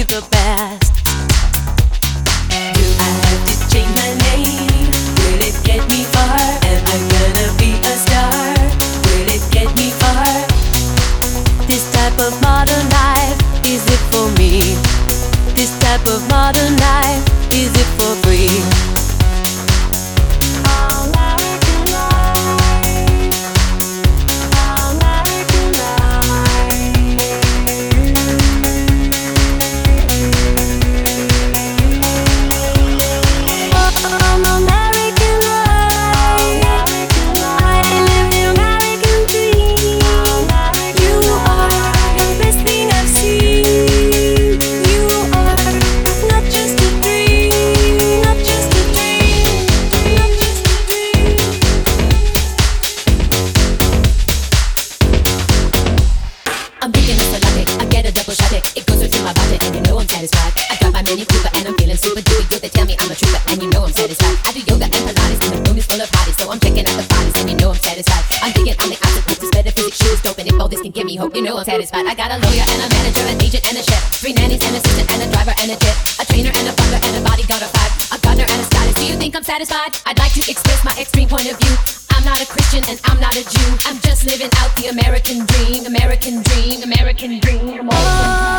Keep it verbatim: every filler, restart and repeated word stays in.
the best. Do I have to change my name? Will it get me far? Am I gonna be a star? Will it get me far? This type of modern life, is it for me? This type of modern life, is it for free? I'm thinking it's a latte, I get a double shot it. It goes right to my body and you know I'm satisfied. I got my Mini Cooper and I'm feeling super duper. Yo, they tell me I'm a trooper and you know I'm satisfied. I do yoga and Pilates and the room is full of hotties, so I'm checking out the bodies and you know I'm satisfied. I'm thinking I'm the opposite with this better physics, shoes dope, and if all this can give me hope, you know I'm satisfied. I got a lawyer and a manager, an agent and a chef, three nannies, an assistant and a driver and a jet, a trainer and a butler and a bodyguard of five, a gardener and a stylist. Do you think I'm satisfied? I'd like to express my extreme point of view. I'm not a Christian and I'm not a Jew. I'm just living out the American dream, American dream, American dream. American dream.